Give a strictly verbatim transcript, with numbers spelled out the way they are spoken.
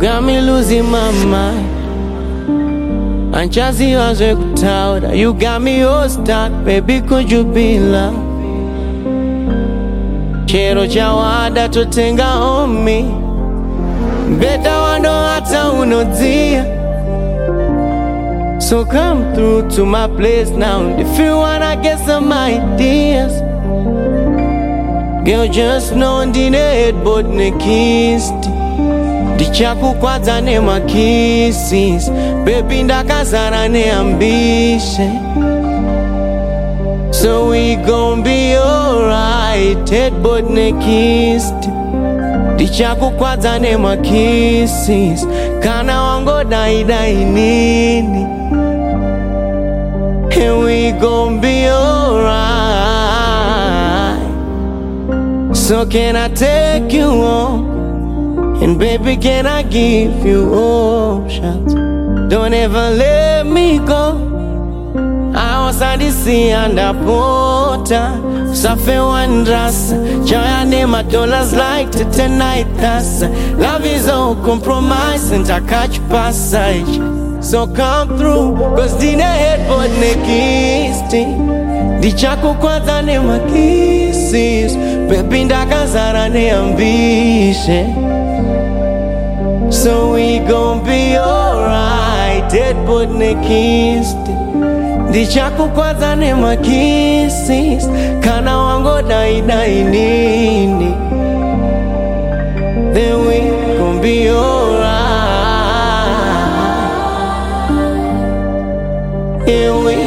got me losing my mind. Anchazi was kutaura. You got me all stuck, baby, could you be love? Chero chawada totenga on me. Better wando hata unodia. So come through to my place now if you wanna get some ideas. Girl, just know ndine headboard ne kissed. Dichaku kwanza ne ma kisses. Baby ndakazana ne ambition. So we gon' be alright. Headboard ne kissed. Dichaku kwanza ne ma kisses. Kana wango dai dai nini. And we gon' be alright. So can I take you home? And baby, can I give you options? Don't ever let me go. I was at the sea underwater. Safe wondrous. Joy name my dollars like to tonight. That's love is all compromise and I catch passage. So come through, cause dine headboard ne kisti. Dichaku kwanza ne ma kisses. Baby ndakazana ne ambition. So we gon' be alright. Headboard ne kisti. Dichaku kwanza ne ma kisses. Kana wango dai dai nini. Then we gon' be alright. Here we